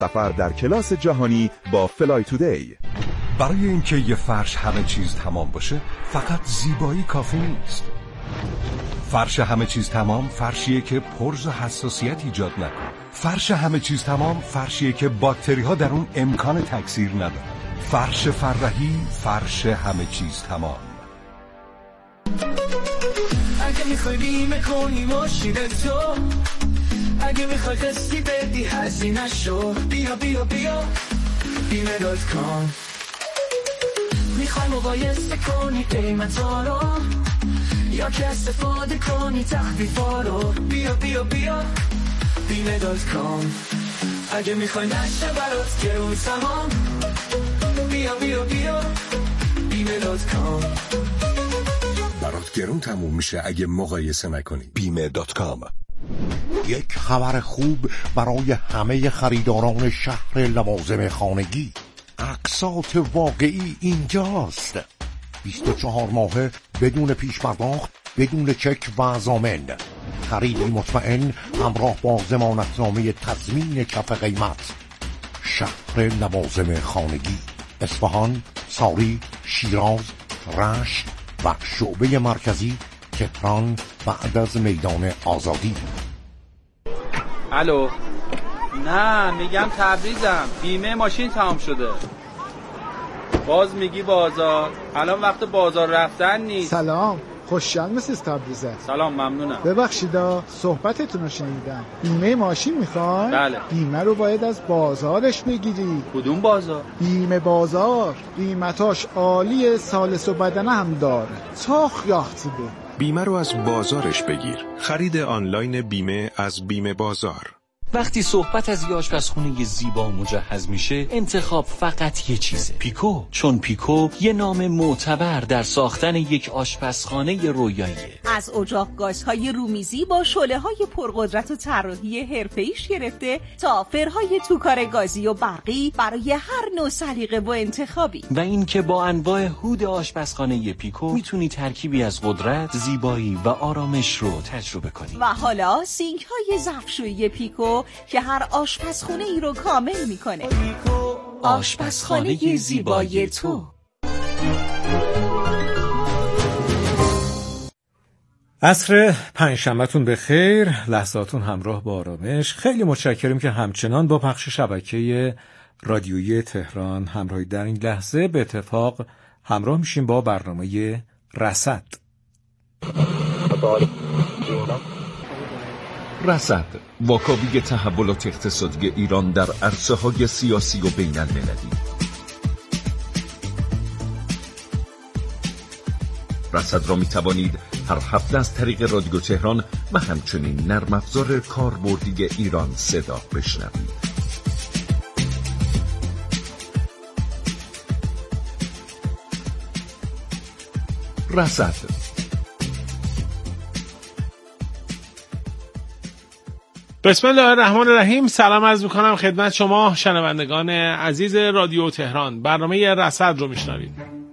سفر در کلاس جهانی با فلای تودی. برای اینکه یه فرش همه چیز تمام باشه فقط زیبایی کافی نیست. فرش همه چیز تمام فرشیه که پرز و حساسیت ایجاد نکنه. فرش همه چیز تمام فرشیه که باکتری ها در اون امکان تکثیر نداره. فرش فرحی، فرش همه چیز تمام. اگه میخوای بیمه کنی ماشین تو، اگه میخوای قسطی بدی هزینه شو، بیا بیا بیا بیمه.com. میخوای مقایسه کنی قیمتا رو یا که استفاده کنی تخفیفا رو، بیا بیا بیا بیمه.com. اگه میخوای نشه برات گرون تمام، بیا بیا بیا بیمه.com. برات گرون تموم میشه اگه مقایسه نکنی. بیمه.com. یک خبر خوب برای همه خریداران شهر لوازم خانگی. اقساط واقعی اینجاست. 24 ماهه بدون پیش پرداخت، بدون چک و ضامن. خریدی مطمئن همراه با ضمانتنامه تضمین کف قیمت. شهر لوازم خانگی، اصفهان، ساری، شیراز، رشت و شعبه مرکزی تهران بعد از میدان آزادی. الو، نه میگم تبریزم، بیمه ماشین تمام شده. باز میگی بازار، الان وقت بازار رفتن نیست. سلام، خوشحال مسیز تبریزه. سلام، ممنونم. ببخشیدا صحبتتون رو شنیدم. بیمه ماشین میخوای؟ بله. بیمه رو باید از بازارش بگیری. کدوم بازار؟ بیمه بازار، قیمتاش عالیه، سالس و بدنه هم داره. تاخ یاختیده. بیمه رو از بازارش بگیر. خرید آنلاین بیمه از بیمه بازار. وقتی صحبت از یه آشپزخونه زیبا و مجهز میشه، انتخاب فقط یه چیزه: پیکو. چون پیکو یه نام معتبر در ساختن یک آشپزخانه رویاییه. از اجاق گازهای رومیزی با شعله‌های پرقدرت و طراحی حرفه‌ایش گرفته تا فرهای توکار گازی و برقی برای هر نوع سلیقه و انتخابی. و این که با انواع هود آشپزخانه پیکو میتونی ترکیبی از قدرت، زیبایی و آرامش رو تجربه کنی. و حالا سینک‌های ظرفشویی پیکو که هر آشپزخونه ای رو کامل میکنه. آشپزخانه زیبای تو. عصر پنجشنبه‌تون به خیر، لحظاتون همراه با آرامش. خیلی متشکریم که همچنان با پخش شبکه رادیویی تهران همراهی در این لحظه. به اتفاق همراه میشیم با برنامه رصد. رصد، واکاوی تحولات اقتصادی ایران در عرصه‌های سیاسی و بین‌المللی. رصد را می‌توانید هر هفته از طریق رادیو تهران و همچنین نرم افزار کاربردی ایران صدا بشنوید. رصد. بسم الله الرحمن الرحیم. سلام عرض می‌کنم خدمت شما شنوندگان عزیز رادیو تهران. برنامه رصد رو میشنوید.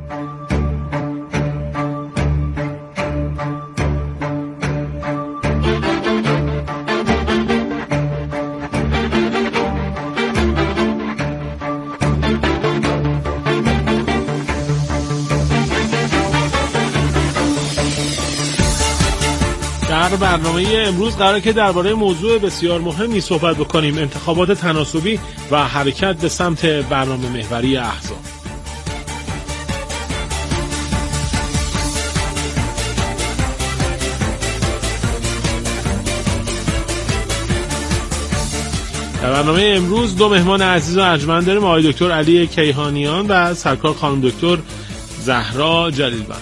در برنامه امروز قراره که درباره موضوع بسیار مهمی صحبت بکنیم: انتخابات تناسبی و حرکت به سمت برنامه محوری احزاب. در برنامه امروز دو مهمان عزیز و ارجمند داریم: آقای دکتر علی کیهانیان و سرکار خانم دکتر زهرا جلیل‌بند.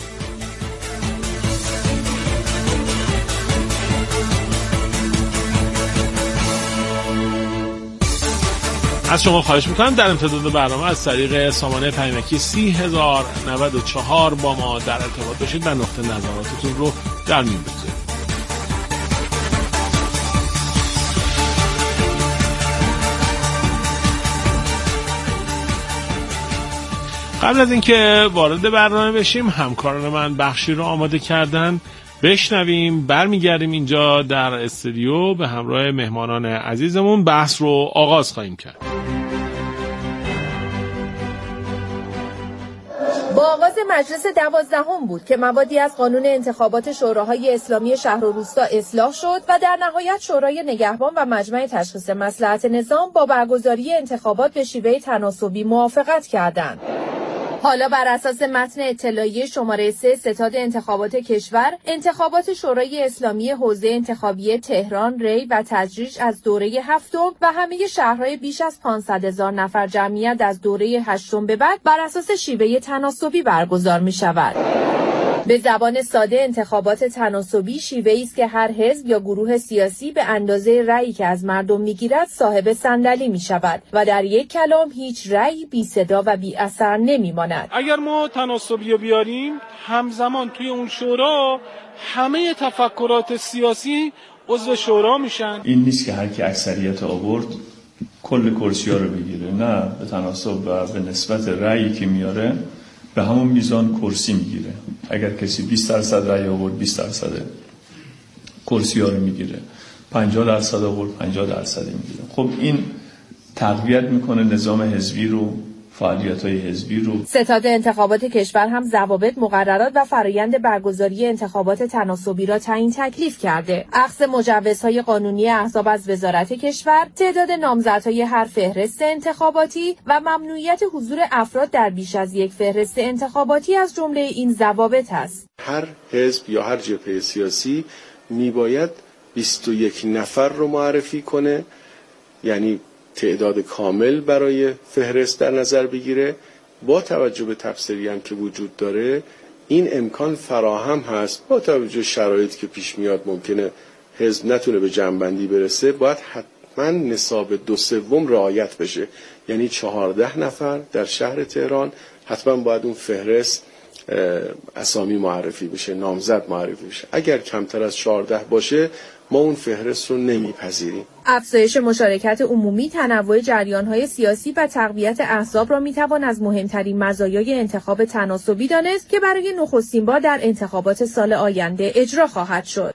از شما خواهش میکنم در امتداد برنامه از طریق سامانه پیامکی 3094 با ما در ارتباط باشید و نقطه نظراتتون رو در میون بگذارید. قبل از اینکه وارد برنامه بشیم، همکاران من بخشی رو آماده کردن بشنویم. برمیگردیم اینجا در استودیو به همراه مهمانان عزیزمون بحث رو آغاز خواهیم کرد. با آغاز مجلس 12 بود که موادی از قانون انتخابات شوراهای اسلامی شهر و روستا اصلاح شد و در نهایت شورای نگهبان و مجمع تشخیص مصلحت نظام با برگزاری انتخابات به شیوه تناسبی موافقت کردند. حالا بر اساس متن اطلاعیه شماره 3 ستاد انتخابات کشور، انتخابات شورای اسلامی حوزه انتخابی تهران، ری و تدریج از دوره 7 و همه شهرهای بیش از 500,000 نفر جمعیت از دوره 8 به بعد بر اساس شیوه تناسبی برگزار می شود. به زبان ساده انتخابات تناسبی شیوه‌ای است که هر حزب یا گروه سیاسی به اندازه رأیی که از مردم می‌گیرد صاحب صندلی می‌شود و در یک کلام هیچ رأی بی صدا و بی اثر نمی‌ماند. اگر ما تناسبی رو بیاریم، همزمان توی اون شورا همه تفکرات سیاسی عضو شورا میشن. این نیست که هر کی اکثریت آورد کل کرسی‌ها رو بگیره، نه، به تناسب و به نسبت رأیی که میاره به همون میزان کرسی میگیره. اگر کسی 20% رأی آورد 20% کرسی ها رو میگیره، 50% آورد 50% میگیره. خب این تقویت میکنه نظام حزبی رو، فعالیت‌های حزبی رو. ستاد انتخابات کشور هم ضوابط، مقررات و فرایند برگزاری انتخابات تناسبی را تعیین تکلیف کرده. اخذ مجوزهای قانونی احزاب از وزارت کشور، تعداد نامزدهای هر فهرست انتخاباتی و ممنوعیت حضور افراد در بیش از یک فهرست انتخاباتی از جمله این ضوابط است. هر حزب یا هر جبهه سیاسی میباید 21 نفر رو معرفی کنه، یعنی تعداد کامل برای فهرست در نظر بگیره. با توجه به تفسیری هم که وجود داره این امکان فراهم هست. با توجه شرایطی که پیش میاد ممکنه حزب نتونه به جمع‌بندی برسه، باید حتما نصاب 2/3 رعایت بشه، یعنی 14 نفر در شهر تهران حتما باید اون فهرست اسامی معرفی بشه، نامزد معرفی بشه. اگر کمتر از 14 باشه ما اون فهرست رو نمیپذیریم. افزایش مشارکت عمومی، تنوع جریان‌های سیاسی و تقویت احزاب را میتوان از مهمترین مزایای انتخاب تناسبی دانست که برای نخستین بار در انتخابات سال آینده اجرا خواهد شد.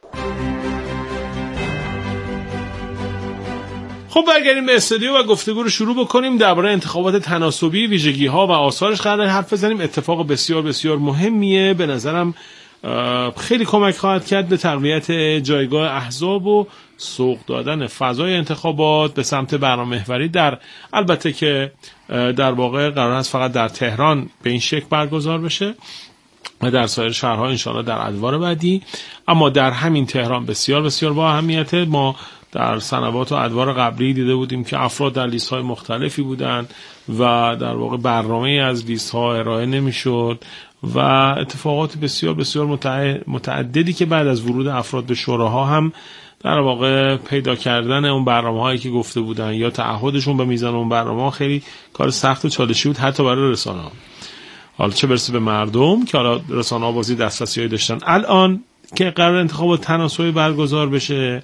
خب برگردیم به استودیو و گفتگو رو شروع بکنیم. درباره انتخابات تناسبی، ویژگی‌ها و آثارش قرار حرف بزنیم. اتفاق بسیار بسیار مهمیه، به نظرم خیلی کمک خواهد کرد به تقویت جایگاه احزاب و سوق دادن فضای انتخابات به سمت برنامه‌ریزی در، البته که در واقع قرار است فقط در تهران به این شکل برگزار بشه و در سایر شهرها انشاءالله در ادوار بعدی، اما در همین تهران بسیار بسیار با اهمیته. ما در سنوات و ادوار قبلی دیده بودیم که افراد در لیست‌های مختلفی بودند و در واقع برنامه‌ای از لیست‌ها ارائه نمی‌شد و اتفاقات بسیار بسیار متعددی که بعد از ورود افراد به شوراها هم در واقع پیدا کردن اون برنامه‌هایی که گفته بودن یا تعهدشون به میزان اون برنامه‌ها خیلی کار سخت و چالشی بود، حتی برای رسانه‌ها. حالا چه برسه به مردم که حالا رسانه‌ها بازی دسترسی‌هایی داشتن. الان که قرار انتخابات تناسبی برگزار بشه،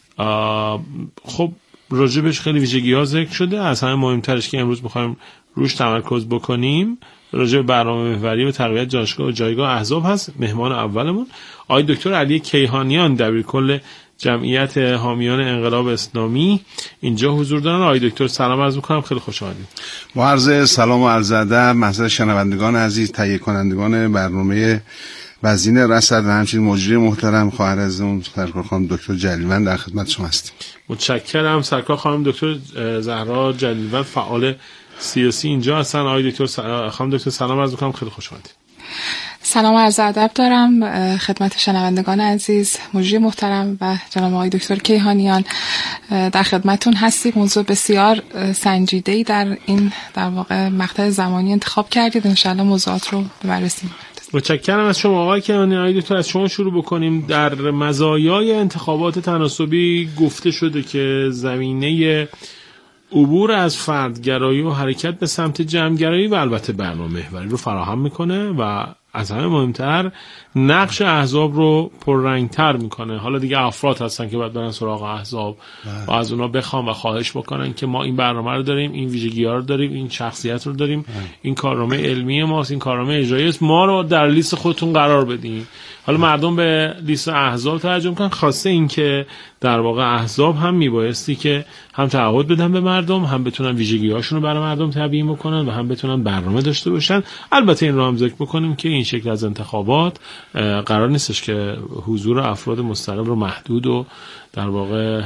خب راجبش خیلی ویژگی‌ها ذکر شده. از همه مهمترش که امروز می‌خوایم روش تمرکز بکنیم راجع به برنامه‌ریزی و تقویت جایگاه احزاب هست. مهمان اولمون آقای دکتر علی کیهانیان، دبیرکل جمعیت حامیان انقلاب اسلامی اینجا حضور دارن. آقای دکتر سلام عرض می‌کنم، خیلی خوش آمدید. با عرض سلام و عرض ادب محضر شنوندگان عزیز، تهیه کنندگان برنامه وزین رصد و همچنین مجری محترم خواهر از اون سرکار خانم دکتر جلیلوند در خدمت شما هستیم. متشکرم. سرکار خانم دکتر زهرا جلیلوند فعال سیاسی اینجا هستن. آقای دکتر خانم دکتر سلام عرض می‌کنم، خیلی خوش آمدید. سلام و عرض ادب دارم خدمت شنوندگان عزیز، مجری محترم و جناب آقای دکتر کیهانیان. در خدمتون هستیم. موضوع بسیار سنجیده‌ای در این در واقع مقطع زمانی انتخاب کردید. انشالله موضوعات رو به بررسی می‌کنیم. متشکرم از شما آقای کیهانیان. آقای دکتر از شما شروع بکنیم. در مزایای انتخابات تناسبی گفته شده که زمینه عبور از فردگرایی و حرکت به سمت جمعگرایی و البته برنامه‌ریزی رو فراهم میکنه و از همه مهمتر نقش احزاب رو پررنگتر میکنه. حالا دیگه افراد هستن که باید برن سراغ احزاب و از اونا بخوام و خواهش بکنن که ما این برنامه رو داریم، این ویژگی‌ها رو داریم، این شخصیت رو داریم، این کارنامه علمی ماست، این کارنامه اجرایی است، ما رو در لیست خودتون قرار بدین. حالا مردم به لیست احزاب توجه میکنن، خواسته این که در واقع احزاب هم میبایستی که هم تعهد بدن به مردم، هم بتونن ویژگی‌هاشون رو برای مردم تبیین بکنن و هم بتونن برنامه داشته باشن. البته این رو هم ذکر بکنیم که این شکل از انتخابات قرار نیستش که حضور افراد مستقل رو محدود و در واقع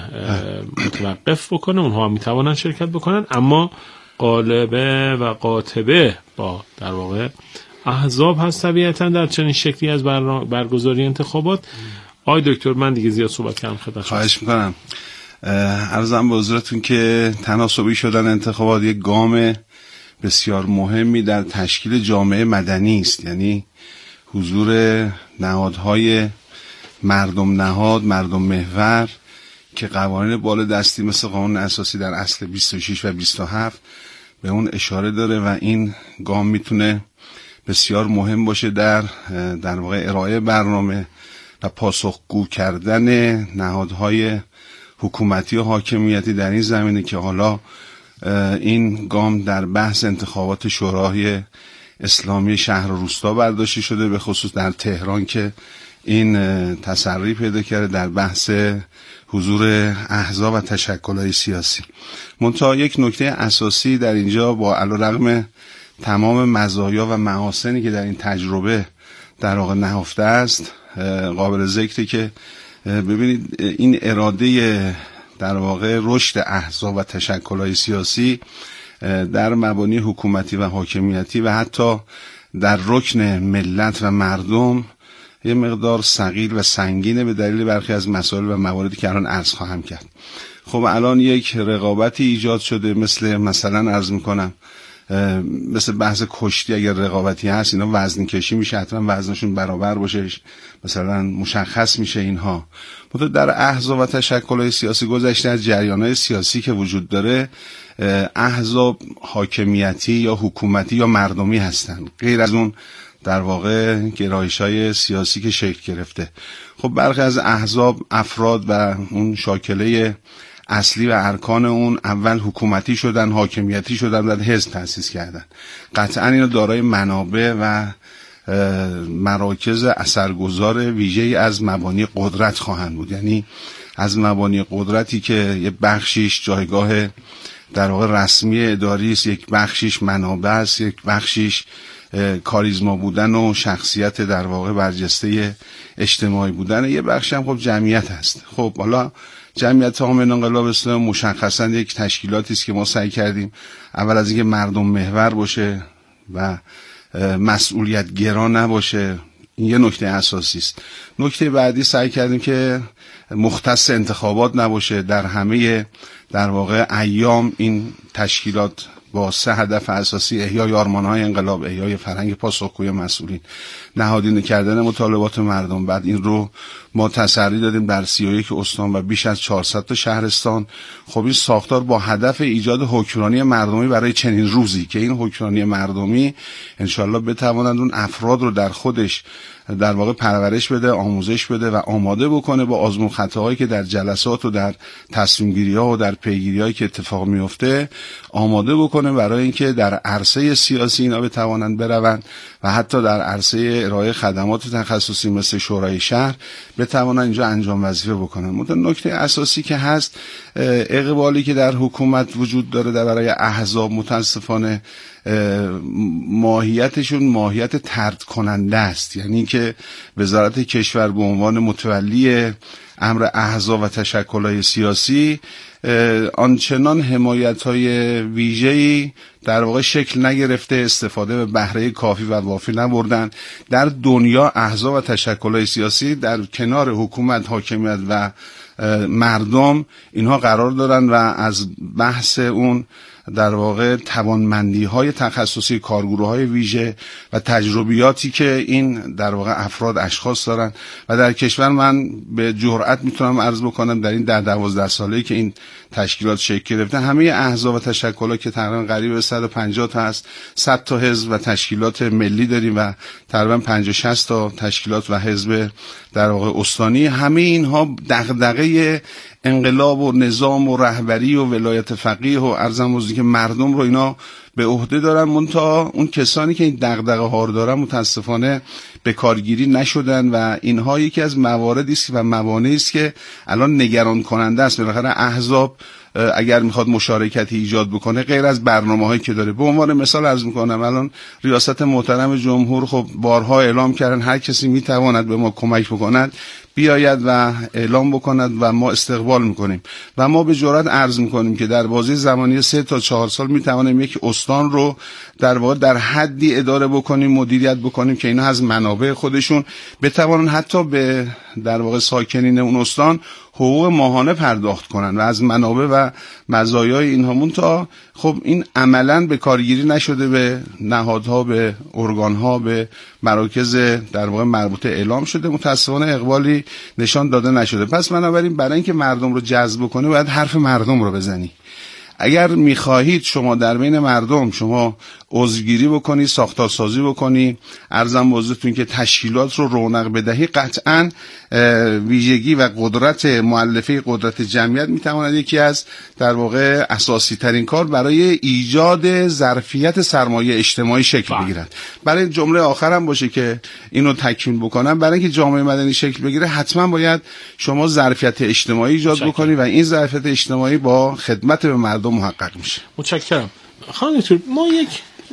متوقف بکنه، اونها هم میتوانن شرکت بکنن، اما غالبه و قاطبه با در واقع احزاب هست طبیعتا در چنین شکلی از برگزاری انتخابات. آقای دکتر من دیگه زیاد صحبت کردم، خدمت خواهش میکنم. عرضم به حضورتون که تناسبی شدن انتخابات یک گام بسیار مهمی در تشکیل جامعه مدنی است، یعنی حضور نهادهای مردم نهاد، مردم محور که قوانین بالادستی مثل قانون اساسی در اصل 26 و 27 به اون اشاره داره و این گام میتونه بسیار مهم باشه در واقع ارائه برنامه و پاسخگو کردن نهادهای حکومتی و حاکمیتی در این زمینه که حالا این گام در بحث انتخابات شورای اسلامی شهر و روستا برداشته شده، به خصوص در تهران که این تسری پیدا کرده در بحث حضور احزاب و تشکل‌های سیاسی. منتها یک نکته اساسی در اینجا با علیرغم تمام مزایا و محاسنی که در این تجربه در واقع نهفته است، قابل ذکره که ببینید این اراده در واقع رشد احزاب و تشکل‌های سیاسی در مبانی حکومتی و حاکمیتی و حتی در رکن ملت و مردم یه مقدار ثقیل و سنگینه به دلیل برخی از مسائل و مواردی که الان عرض خواهم کرد. خب الان یک رقابتی ایجاد شده، مثلا عرض میکنم مثل بحث کشتی، اگر رقابتی هست اینا وزن کشی میشه، حتما وزنشون برابر باشه، مثلا مشخص میشه اینها. در احزاب و تشکل‌های سیاسی گذشته از جریان‌های سیاسی که وجود داره، احزاب حاکمیتی یا حکومتی یا مردمی هستن، غیر از اون در واقع گرایش‌های سیاسی که شکل گرفته. خب برخی از احزاب افراد و اون شاکله اصلی و ارکان اون اول حکومتی شدن، حاکمیتی شدن و حزب تأسیس کردن. قطعا اینا دارای منابع و مراکز اثرگذار ویژه‌ای از مبانی قدرت خواهند بود، یعنی از مبانی قدرتی که یک بخشیش جایگاه در واقع رسمی اداری است، یک بخشیش منابع است، یک بخشیش کاریزما بودن و شخصیت در واقع برجسته اجتماعی بودن، یه بخش هم خب جمعیت هست. خب حالا جمعیت حامیان انقلاب اسلامی مشخصا یک تشکیلاتی است که ما سعی کردیم اول از اینکه مردم محور باشه و مسئولیت گرا نباشه، این یه نکته اساسی است. نکته بعدی سعی کردیم که مختص انتخابات نباشه، در همه در واقع ایام این تشکیلات با 3 هدف اساسی: احیای آرمان‌های انقلاب، احیای فرهنگ پاسخگوی مسئولین، نهادینه کردن مطالبات مردم. بعد این رو ما تسری دادیم در 31 استان و بیش از 400 تا شهرستان. خب این ساختار با هدف ایجاد حکمرانی مردمی برای چنین روزی که این حکمرانی مردمی انشالله بتوانند اون افراد رو در خودش در واقع پرورش بده، آموزش بده و آماده بکنه با آزمون خطاهایی که در جلسات و در تصمیم گیری ها و در پیگیری هایی که اتفاق میفته آماده بکنه برای اینکه در عرصه سیاسی اینا بتوانند بروند و حتی در عرصه ارائه خدمات تخصصی مثل شورای شهر بتوانند اینجا انجام وظیفه بکنن. نکته اساسی که هست، اقبالی که در حکومت وجود داره در برای احزاب متاسفانه ماهیتشون ماهیت طرد کننده است، یعنی که وزارت کشور به عنوان متولی امر احزاب و تشکل‌های سیاسی آنچنان حمایت‌های ویژه‌ای در واقع شکل نگرفته، استفاده به بهره کافی و وافی نبردن. در دنیا احزاب و تشکل‌های سیاسی در کنار حکومت، حاکمیت و مردم اینها قرار دارن و از بحث اون در واقع توانمندی‌های تخصصی، کارگروه‌های ویژه و تجربیاتی که این در واقع افراد اشخاص دارن و در کشور من به جرئت میتونم عرض بکنم در این 10-12 ساله‌ای که این تشکیلات شکل گرفته. همه احزاب و تشکلات که تقریبا قریب به 150 تا هست، 100 تا حزب و تشکیلات ملی داریم و تقریبا 50-60 تا تشکیلات و حزب در واقع استانی. همه اینها دغدغه انقلاب و نظام و رهبری و ولایت فقیه و ارزم بزرگی که مردم رو اینا به عهده دارن، منتها اون کسانی که این دغدغه ها رو دارن متاسفانه به کارگیری نشدن و اینها یکی از مواردی است و موانعی است که الان نگران کننده است. بالاخره احزاب اگر میخواد مشارکتی ایجاد بکنه غیر از برنامه‌هایی که داره، به عنوان مثال عرض میکنم الان ریاست محترم جمهور خب بارها اعلام کردن هر کسی میتواند به ما کمک بکند بیاید و اعلام بکند و ما استقبال میکنیم و ما به جرئت عرض میکنیم که در بازه زمانی 3 تا 4 سال میتوانیم یک استان رو در واقع در حدی اداره بکنیم، مدیریت بکنیم که اینا از منابع خودشون بتوانن حتی به در واقع ساکنین اون استان حقوق ماهانه پرداخت کنن و از منابع و مزایای اینها. منتها خب این عملاً به کارگیری نشده، به نهادها، به ارگانها، به مراکز در واقع مربوطه اعلام شده، متأسفانه اقبالی نشان داده نشده. پس بنابراین برای اینکه مردم رو جذب کنه باید حرف مردم رو بزنی. اگر میخواهید شما در بین مردم شما عضوگیری بکنی، ساختارسازی بکنی، ارزم بزرگتون که تشکیلات رو رونق بدهی، قطعاً ویژگی و قدرت مؤلفه قدرت جمعیت میتواند یکی از در واقع اساسی ترین کار برای ایجاد ظرفیت سرمایه اجتماعی شکل بگیرد. برای جمله آخرم باشه که اینو تکمیل بکنم، برای اینکه جامعه مدنی شکل بگیره حتما باید شما ظرفیت اجتماعی ایجاد بکنی و این ظرفیت اجتماعی با خدمت به مردم محقق میشه. متشکرم. خانم دکتر، ما یک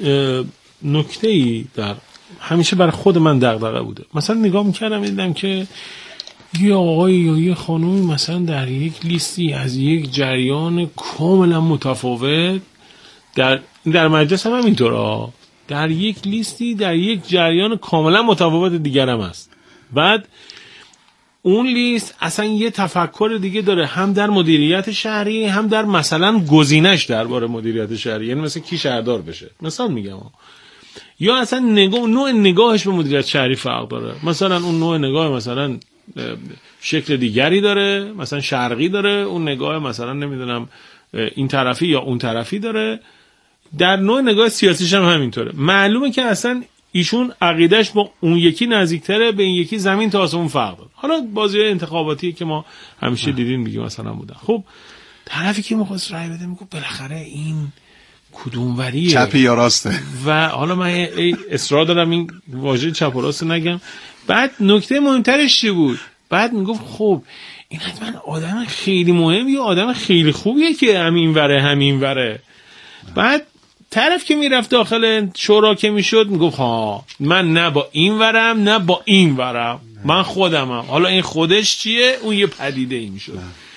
نکته‌ای در همیشه برای خود من دغدغه بوده. مثلا نگاه می‌کردم دیدم که یه آقای یا یه خانومی مثلا در یک لیستی از یک جریان کاملا متفاوت در مجلس هم اینطوره، در یک لیستی در یک جریان کاملا متفاوت دیگر هم هست. بعد اون لیست اصلا یه تفکر دیگه داره، هم در مدیریت شهری هم در مثلا گزینش درباره مدیریت شهری، یعنی مثلا کی شهردار بشه، مثلا میگم، یا اصلا نوع نگاهش به مدیریت شهری فرق داره. مثلا اون نوع نگاه مثلا شکل دیگری داره، مثلا شرقی داره، اون نگاه مثلا نمیدونم این طرفی یا اون طرفی داره. در نوع نگاه سیاسیش هم همینطوره. معلومه که اصلا ایشون عقیدهش با اون یکی نزدیکتره، به این یکی زمین تا آسمون فرق داره. حالا بازی انتخاباتی که ما همیشه دیدیم دیگه مثلا بودن. خب طرفی که می‌خواست رای بده میگه بالاخره این کدوموریه، چپ یا راسته، و حالا من اصرار دارم این واژه چپ و راست نگم. بعد نکته مهمترش چی بود؟ بعد میگفت خب این حتما آدم خیلی مهم یا آدم خیلی خوبیه که همین وره. بعد طرف که میرفت داخل شورا که میشد میگفت ها من نه با این ورم نه با این ورم، من خودمم. حالا این خودش چیه؟ اون یه پدیده ای میشد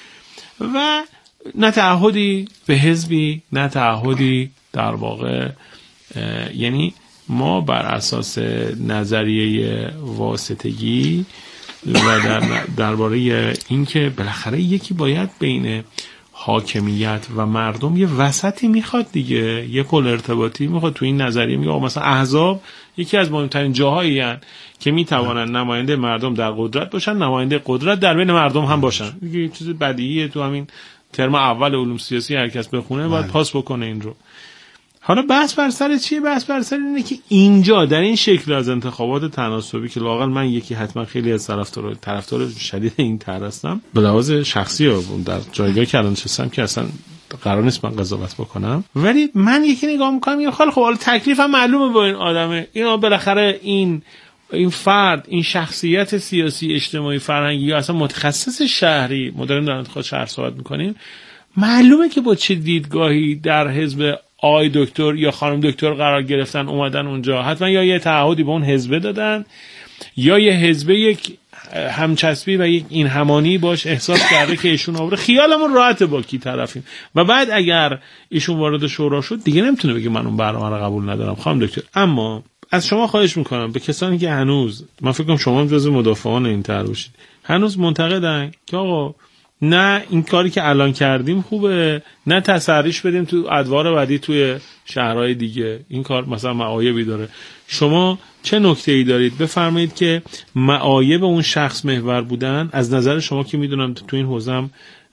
و نه تعهدی به حزبی نه تعهدی در واقع. یعنی ما بر اساس نظریه واسطگی و درباره این که بالاخره یکی باید بین حاکمیت و مردم یه وسطی میخواد دیگه، یه پل ارتباطی میخواد. تو این نظریه میگه مثلا احزاب یکی از مهمترین جاهایی هستن که میتوانن نماینده مردم در قدرت باشن، نماینده قدرت در بین مردم هم باشن. یه چیز بدیهیه، تو همین ترم اول علوم سیاسی هر کس بخونه باید پاس بکنه این رو. حالا بحث بر سر چیه؟ بحث بر سر اینه که اینجا در این شکل از انتخابات تناسبی که واقعا من یکی حتما خیلی از طرفدار شدید این طرح هستم، به لحاظ شخصی و در جایگاهی که الان نشستم که اصلا قرار نیست من قضاوت بکنم، ولی من یکی نگاه میکنم میگم خب حالا تکلیفم معلومه با این آدمه، اینا بالاخره این فرد، این شخصیت سیاسی اجتماعی فرهنگی یا اصلا متخصص شهری، مدرن در انتخابات شهر صحبت میکنیم، معلومه که با چه دیدگاهی در حزب آقای دکتر یا خانم دکتر قرار گرفتن اومدن اونجا. حتما یا یه تعهدی به اون حزب دادن یا یه حزب یک همچسبی و یک این همانی باش احساس کرده که ایشون آوره. خیالمون راحته با کی طرفیم و بعد اگر ایشون وارد شورا شد دیگه نمیتونه بگه من اون برنامه رو قبول ندارم خانم دکتر. اما از شما خواهش میکنم به کسانی که هنوز، من فکر کنم شما هم جزو مدافعان این طرح باشید، هنوز معتقدن که آقا نه این کاری که الان کردیم خوبه، نه تسریش بدیم تو ادوار بعدی توی شهرهای دیگه، این کار مثلا معایبی داره. شما چه نکته‌ای دارید بفرمایید که معایب اون شخص محور بودن از نظر شما که میدونم تو این حوزه هم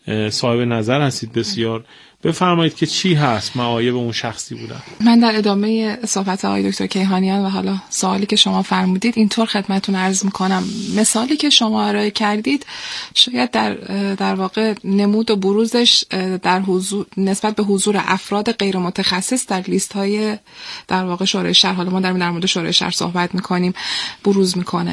صاحب نظر هستید بسیار. بفرمایید که چی هست معایب اون شخصی بودن؟ من در ادامه صحبت آقای دکتر کیهانیان و حالا سوالی که شما فرمودید اینطور خدمتتون عرض میکنم. مثالی که شما ارائه کردید شاید در واقع نمود و بروزش در حضور نسبت به حضور افراد غیر متخصص در لیست های در واقع شورای شهر، حالا ما در مورد شورای شهر صحبت میکنیم، بروز میکنه.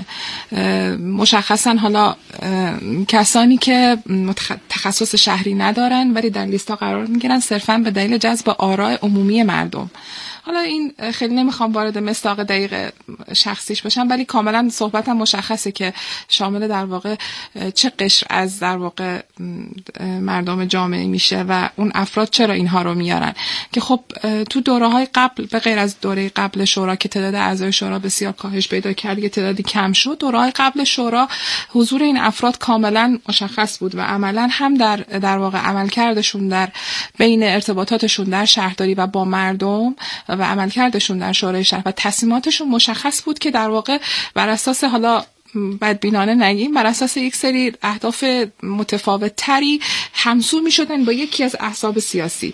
مشخصا حالا کسانی که تخصص شهری ندارن ولی در لیست ها قرار میگیرن صرفاً به دلیل جذب آراء عمومی مردم. حالا این خیلی نمیخوام وارد مصداق دقیق شخصیش باشم ولی کاملا صحبتم مشخصه که شامل در واقع چه قشر از در واقع مردم جامعه میشه و اون افراد چرا اینها رو میارن که خب تو دوره‌های قبل به غیر از دوره قبل شورا که تعداد اعضای شورا بسیار کاهش پیدا کرد که تعدادی کم شد، دوره‌های قبل شورا حضور این افراد کاملا مشخص بود و عملا هم در واقع عملکردشون در بین ارتباطاتشون در شهرداری و با مردم و عملکردشون در شورای شهر و تصمیماتشون مشخص بود که در واقع بر اساس حالا بدبینانه نگیم بر اساس یک سری اهداف متفاوت تری همسو می شدن با یکی از احزاب سیاسی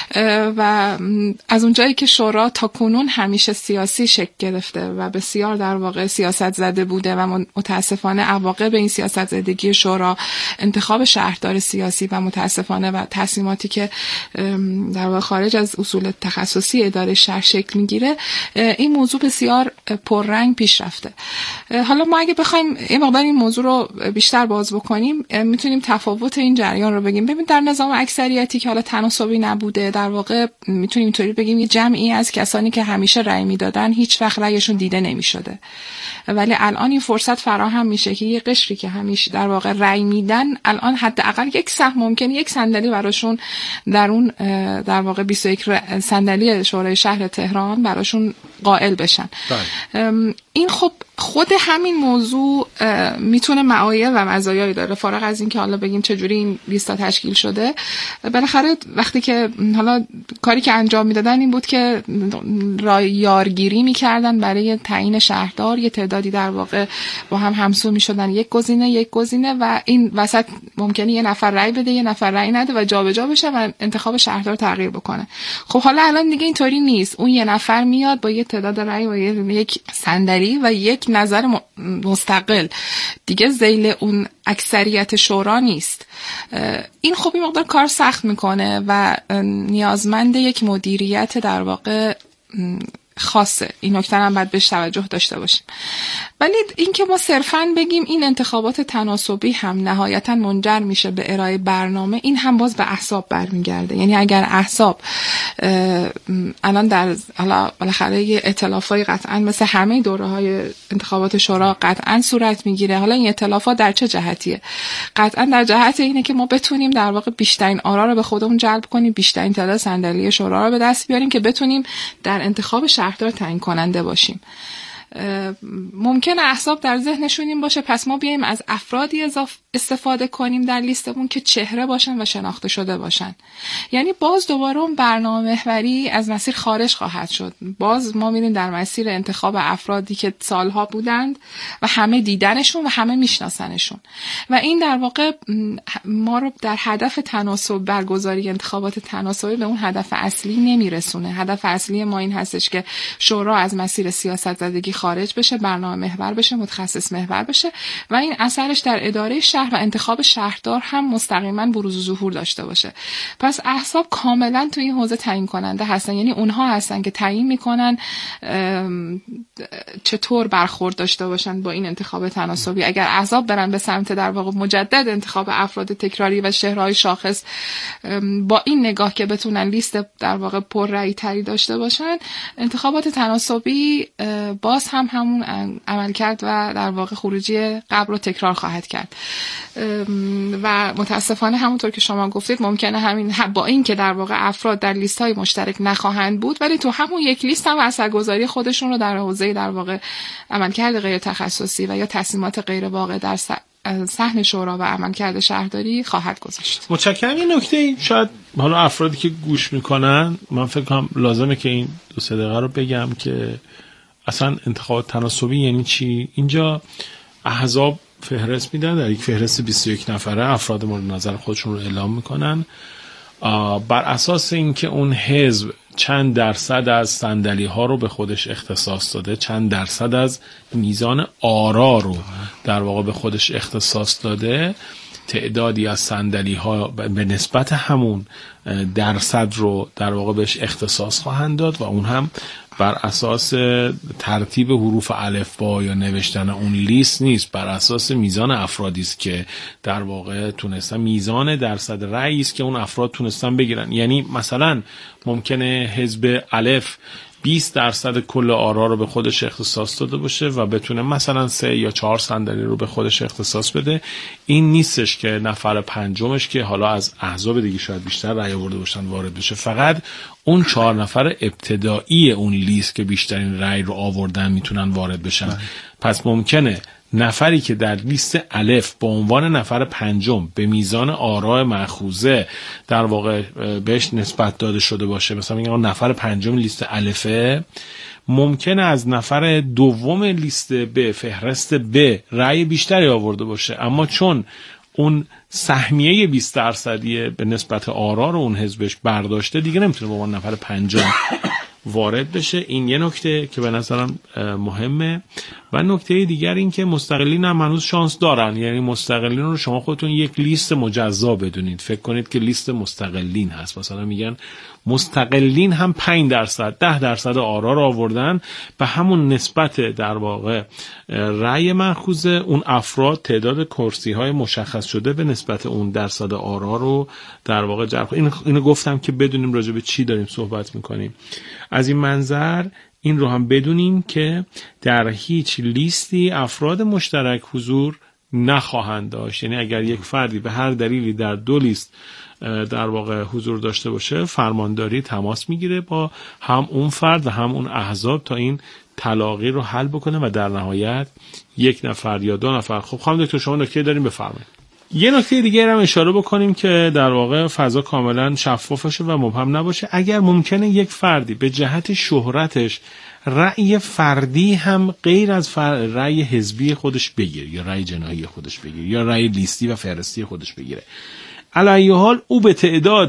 و از اونجایی که شورا تا کنون همیشه سیاسی شکل گرفته و بسیار در واقع سیاست زده بوده و متاسفانه عواقب این سیاست زدگی شورا انتخاب شهردار سیاسی و متاسفانه و تصمیماتی که در واقع خارج از اصول تخصصی اداره شهر شکل میگیره، این موضوع بسیار پررنگ پیش رفته. حالا ما اگه بخوایم این مقدار این موضوع رو بیشتر باز بکنیم میتونیم تفاوت این جریان رو بگیم. ببین در نظام اکثریتی که حالا تناسبی نبوده در واقع میتونیم اینطوری بگیم یه جمعی از کسانی که همیشه رأی میدادن هیچ وقت رأیشون دیده نمیشده، ولی الان این فرصت فراهم میشه که یه قشری که همیشه در واقع رأی میدن الان حداقل یک سهم ممکنه یک صندلی براشون در اون در واقع 21 صندلی شورای شهر تهران براشون قائل بشن. این خب خود همین موضوع میتونه معایب و مزایایی داره، فارغ از این که حالا بگیم چجوری این لیستا تشکیل شده. بالاخره وقتی که حالا کاری که انجام میدادن این بود که یارگیری میکردن برای تعیین شهردار، یه تعدادی در واقع با هم همسو میشدن یک گزینه و این وسط ممکنه یه نفر رأی بده یه نفر رأی نده و جابجا بشه و انتخاب شهردار تغییر بکنه. خب حالا الان دیگه اینطوری نیست، اون یه نفر میاد با یه تعداد رأی و یک صندلی و یک نظر مستقل دیگه ذیل اون اکثریت شورا نیست. این خب این مقدار کار سخت میکنه و نیازمند یک مدیریت در واقع خاصه. این نکته هم باید بهش توجه داشته باشیم. ولی این که ما صرفاً بگیم این انتخابات تناسبی هم نهایتاً منجر میشه به ارائه برنامه، این هم باز به احزاب برمیگرده. یعنی اگر احزاب الان در حالا بالاخره ائتلافای قطعاً مثل همه دوره‌های انتخابات شورا قطعاً صورت میگیره، حالا این ائتلافات در چه جهتیه؟ قطعاً در جهت اینه که ما بتونیم در واقع بیشترین آرا رو به خودمون جلب کنیم، بیشترین تعداد صندلی شورا رو به دست بیاریم که بتونیم در انتخاب شهردار تعیین کننده باشیم. ممکنه احزاب در ذهنشون این باشه پس ما بیایم از افرادی استفاده کنیم در لیستمون که چهره باشن و شناخته شده باشن. یعنی باز دوباره اون برنامه محوری از مسیر خارج خواهد شد. باز ما میریم در مسیر انتخاب افرادی که سالها بودند و همه دیدنشون و همه میشناسنشون و این در واقع ما رو در هدف تناسب برگزاری انتخابات تناسبی به اون هدف اصلی نمیرسونه. هدف اصلی ما این هستش که شورا از مسیر سیاست زدگی خارج بشه، برنامه محور بشه، متخصص محور بشه و این اثرش در اداره شهر و انتخاب شهردار هم مستقیما بروز و ظهور داشته باشه. پس احزاب کاملا تو این حوزه تعیین کننده هستن، یعنی اونها هستن که تعیین میکنن چطور برخورد داشته باشن با این انتخاب تناسبی. اگر احزاب برن به سمت در واقع مجدد انتخاب افراد تکراری و چهره‌های شاخص با این نگاه که بتونن لیست در واقع پر رأی تری داشته باشن، انتخابات تناسبی باز هم همون عمل کرد و در واقع خروجی قبل رو تکرار خواهد کرد و متاسفانه همونطور که شما گفتید ممکنه همین با این که در واقع افراد در لیست های مشترک نخواهند بود ولی تو همون یک لیست هم اثرگذاری خودشون رو در حوزه در واقع عملکرد غیر تخصصی و یا تصمیمات غیر واقع در صحن شورا و عملکرد شهرداری خواهد گذاشت. متشکرم. این نکته شاید حالا افرادی که گوش میکنن من فکر کنم لازمه که این 2-3 دقیقه رو بگم که اصلا انتخابات تناسبی یعنی چی. اینجا احزاب فهرست میدن، در یک فهرست 21 نفره افراد مورد نظر خودشون رو اعلام میکنن. بر اساس اینکه اون حزب چند درصد از صندلی ها رو به خودش اختصاص داده، چند درصد از میزان آرا رو در واقع به خودش اختصاص داده، تعدادی از صندلی ها به نسبت همون درصد رو در واقع بهش اختصاص خواهند داد و اون هم بر اساس ترتیب حروف الفبا یا نوشتن اون لیست نیست، بر اساس میزان افرادی است که در واقع تونستن، میزان درصد رأی است که اون افراد تونستن بگیرن. یعنی مثلا ممکنه حزب الف 20% کل آرا رو به خودش اختصاص داده باشه و بتونه مثلا 3 یا 4 صندلی رو به خودش اختصاص بده. این نیستش که نفر پنجمش که حالا از احزاب دیگه شاید بیشتر رأی آورده باشن وارد بشه، فقط اون 4 نفر ابتدایی اون لیست که بیشترین رأی رو آوردن میتونن وارد بشن. پس ممکنه نفری که در لیست الف با عنوان نفر پنجم به میزان آراء مأخوذه در واقع بهش نسبت داده شده باشه، مثلا میگن نفر پنجم لیست الفه، ممکنه از نفر دوم لیست ب، فهرست ب، رأی بیشتری آورده باشه، اما چون اون سهمیه 20% به نسبت آرا رو اون حزبش برداشته، دیگه نمیتونه با عنوان نفر پنجم وارد بشه. این یه نکته که به نظرم مهمه. و نکته دیگر این که مستقلین هم هنوز شانس دارن. یعنی مستقلین رو شما خودتون یک لیست مجزا بدونید، فکر کنید که لیست مستقلین هست، مثلا میگن مستقلین هم 5% 10% آرا رو آوردن، به همون نسبت در واقع رأی مأخوذه اون افراد تعداد کرسی های مشخص شده به نسبت اون درصد آرا رو در واقع جلب. اینو گفتم که بدونیم راجع به چی داریم صحبت میکنیم. از این منظر این رو هم بدونیم که در هیچ لیستی افراد مشترک حضور نخواهند داشت. یعنی اگر یک فردی به هر دلیلی در 2 لیست در واقع حضور داشته باشه، فرمانداری تماس میگیره با هم اون فرد و هم اون احزاب تا این تلاقی رو حل بکنه و در نهایت 1 نفر یا 2 نفر. خب خانم دکتر شما نکته داریم بفرمایید. یه نکته دیگه هم اشاره بکنیم که در واقع فضا کاملا شفاف باشه و مبهم نباشه. اگر ممکنه یک فردی به جهت شهرتش رأی فردی هم غیر از رأی حزبی خودش بگیره یا رأی جناحی خودش بگیره یا رأی لیستی و فهرستی خودش بگیره، علی حال او به تعداد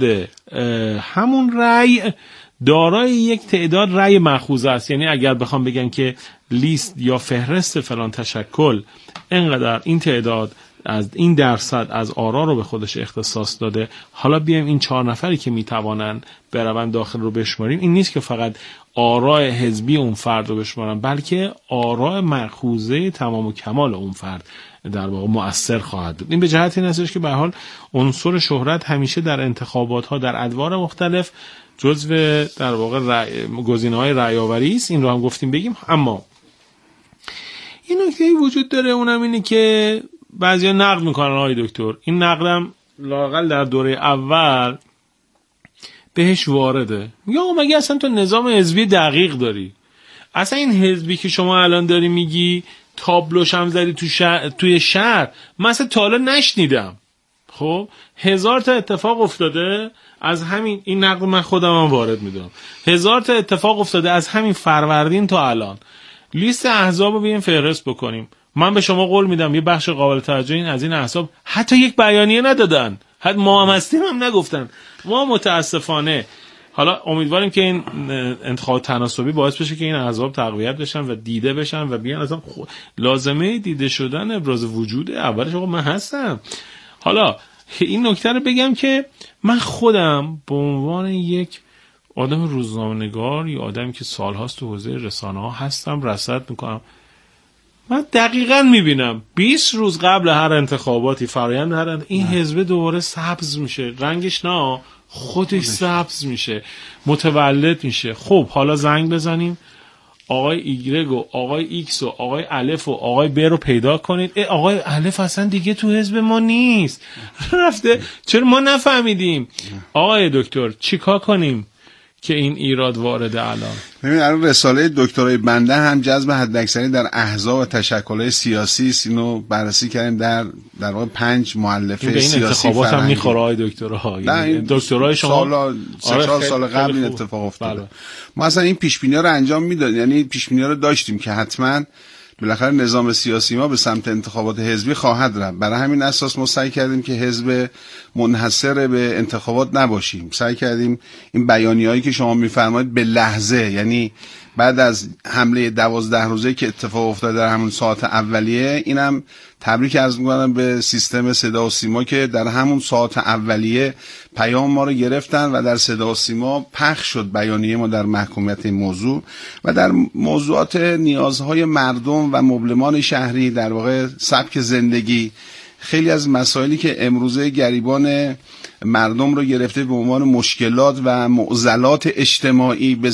همون رأی دارای یک تعداد رأی مأخوذه است. یعنی اگر بخوام بگن که لیست یا فهرست فلان تشکل اینقدر این تعداد از این درصد از آرا رو به خودش اختصاص داده، حالا بیایم این 4 نفری که میتوانن برون داخل رو بشماریم، این نیست که فقط آراء حزبی اون فرد رو بشمارن، بلکه آراء مأخوذه تمام و کمال اون فرد در واقع مؤثر خواهد بود. این به جهت این هستش که به هر حال عنصر شهرت همیشه در انتخابات ها در ادوار مختلف جزو در واقع گزینه‌های رأی‌آوری است. این رو هم گفتیم بگیم. اما این نکته‌ای وجود داره، اونم اینه که بعضیا نقد میکنن آقای دکتر، این نقدم لااقل در دوره اول بهش وارده، میگه آقا مگه اصلا تو نظام حزبی دقیق داری؟ اصلا این حزبی که شما الان داری میگی تابلوش هم زدی توی شهر، من اصلا تا حالا نشنیدم. خب 1000 تا اتفاق افتاده از همین، این نقد من خودم هم وارد میدونم، 1000 تا اتفاق افتاده از همین فروردین تا الان. لیست احزاب رو بیایم فهرست بکنیم، من به شما قول میدم یه بخش قابل توجه از این احزاب حتی یک بیانیه ندادن، حتی ما هم هستیم هم نگفتن. ما متاسفانه، حالا امیدواریم که این انتخابات تناسبی باعث بشه که این احزاب تقویت بشن و دیده بشن و بیان اصلا لازمه دیده شدن ابراز وجود اولش آقا من هستم. حالا این نکته رو بگم که من خودم به عنوان یک آدم روزنامه‌نگار یا آدمی که سالهاست تو حوزه رسانه‌ها هستم رصد میکنم، من دقیقاً میبینم 20 روز قبل هر انتخاباتی فرایند هر این حزب دوباره سبز میشه، رنگش نه خودش سبز میشه، متولد میشه. خب حالا زنگ بزنیم آقای ایگرگ و آقای ایکس و آقای الف و آقای ب رو پیدا کنید. آقای الف اصلا دیگه تو حزب ما نیست، رفته، چرا ما نفهمیدیم؟ آقای دکتر چیکار کنیم که این ایراد وارد الان؟ ببین الان رساله دکترای بنده هم جذب حداکثری در احزاب و تشکل‌های سیاسی است. اینو بررسی کردیم در واقع 5 مؤلفه سیاسی. این انتخابات هم میخوره های دکترها، دکترای شما سال قبل این اتفاق افتاد. ما اصلا این پیش بینی‌ها رو انجام میدادیم، یعنی پیش بینی‌ها رو داشتیم که حتما بالاخره نظام سیاسی ما به سمت انتخابات حزبی خواهد رفت. برای همین اساس ما سعی کردیم که حزب منحصر به انتخابات نباشیم. سعی کردیم این بیانیه‌هایی که شما می‌فرمایید به لحظه، یعنی بعد از حمله 12 روزه که اتفاق افتاد در همون ساعت اولیه، اینم تبریک عرض می‌کنم به سیستم صدا و سیما که در همون ساعت اولیه پیام ما رو گرفتن و در صدا و سیما پخش شد بیانیه ما در محکومیت این موضوع و در موضوعات نیازهای مردم و مبلمان شهری، در واقع سبک زندگی، خیلی از مسائلی که امروزه گریبان مردم رو گرفته به عنوان مشکلات و معضلات اجتماعی به